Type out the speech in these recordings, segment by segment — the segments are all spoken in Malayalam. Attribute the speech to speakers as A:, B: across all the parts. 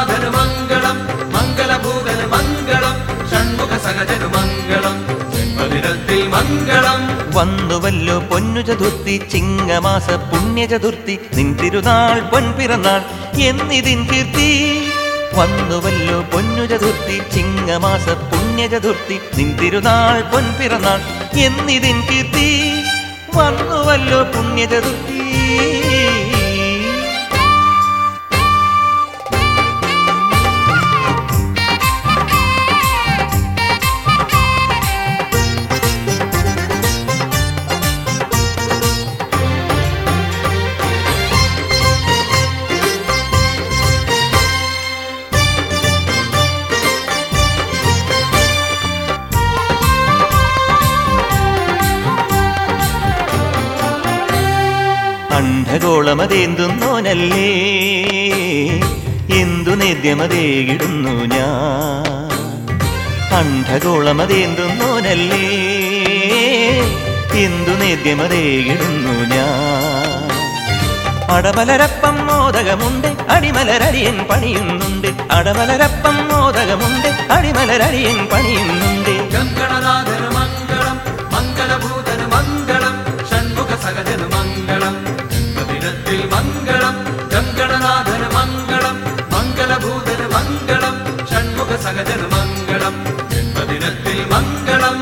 A: ഗംഗണനാഥനു മംഗളം മംഗളഭൂതനു മംഗളം ഷൺമുഖ സഹജനു മംഗളം ജന്മദിനത്തിൽ മംഗളം.
B: വന്നുവല്ലോ പൊന്നു ചതുർത്ഥി ചിങ്ങമാസ പുണ്യ ചതുർത്ഥി നിൻ തിരുനാൾ പൊൻപിറന്നാൾ എന്നിതിൻ കീർത്തി. വന്നുവല്ലോ പൊന്നു ചതുർത്ഥി ചിങ്ങമാസ പുണ്യ ചതുർത്ഥി നിൻ തിരുനാൾ പൊൻപിറന്നാൾ എന്നിതിൻ കീർത്തി. വന്നുവല്ലോ പുണ്യ ചതുർത്ഥി. അണ്ഡഗോളമതേന്തുന്നോനല്ലേ എന്തു നേദ്യമതേകിടുന്നു ഞാൻ. അണ്ഡഗോളമതേന്തുന്നോനല്ലേ എന്തു നേദ്യമതേകിടുന്നു ഞാൻ. അടമലരപ്പം മോദകമുണ്ട് അടിമലരടിയൻ പണിയുന്നുണ്ട്. അടമലരപ്പം മോദകമുണ്ട് അടിമലരടിയൻ പണിയുന്നുണ്ട്.
A: ഗംഗണനാഥനു മംഗളം മംഗളഭൂതനു മംഗളം ഷൺമുഖ സഹജനു മംഗളം ജന്മദിനത്തിൽ മംഗളം. ഗംഗണനാഥനു മംഗളം മംഗളഭൂതനു മംഗളം ഷൺമുഖ സഹജനു മംഗളം ജന്മദിനത്തിൽ മംഗളം.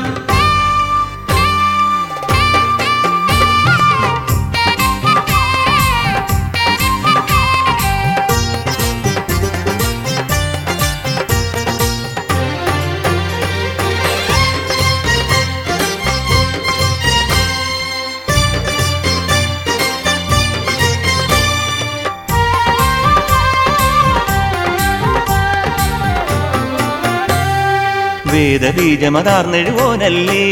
B: വേദബീജമതാർന്നെഴുവോനല്ലേ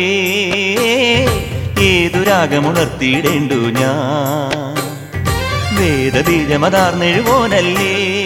B: ഏതു രാഗമുണർത്തിയിടേണ്ടു ഞാൻ. വേദബീജമതാർന്നെഴുവോനല്ലേ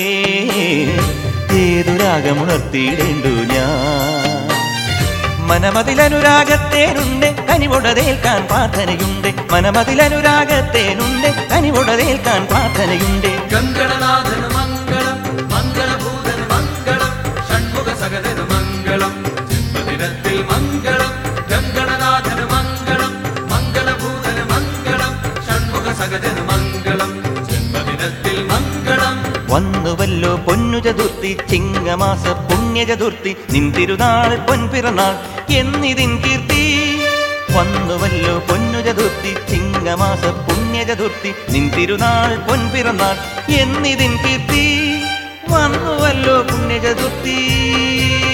B: ഏതു രാഗമുണർത്തിയിടേണ്ടു ഞാൻ. മനമതിലനുരാഗത്തേനുണ്ട് കനിവുടതേൽക്കാൻ പ്രാർത്ഥനയുണ്ട്. മനമതിലനുരാഗത്തേനുണ്ട് കനിവുടതേൽക്കാൻ പ്രാർത്ഥനയുണ്ട്.
A: ഗംഗണനാഥനു മംഗളം മംഗളഭൂതനു മംഗളം ഷൺമുഖ സഹജനു മംഗളം ജന്മദിനത്തിൽ മംഗളം. ഗംഗണനാഥനു മംഗളം മംഗളഭൂതനു മംഗളം ഷൺമുഖ സഹജനു മംഗളം ജന്മദിനത്തിൽ മംഗളം.
B: വന്നുവല്ലോ പൊന്നു ചതുർത്ഥി ചിങ്ങമാസ പുണ്യ ചതുർത്ഥി നിൻ തിരുനാൾ പൊൻപിറന്നാൾ എന്നിതിൻ കീർത്തി. വന്നുവല്ലോ പൊന്നു ചതുർത്ഥി ചിങ്ങമാസ പുണ്യ ചതുർത്ഥി നിൻ തിരുനാൾ പൊൻപിറന്നാൾ എന്നിതിൻ കീർത്തി. വന്നുവല്ലോ പുണ്യ ചതുർത്ഥി.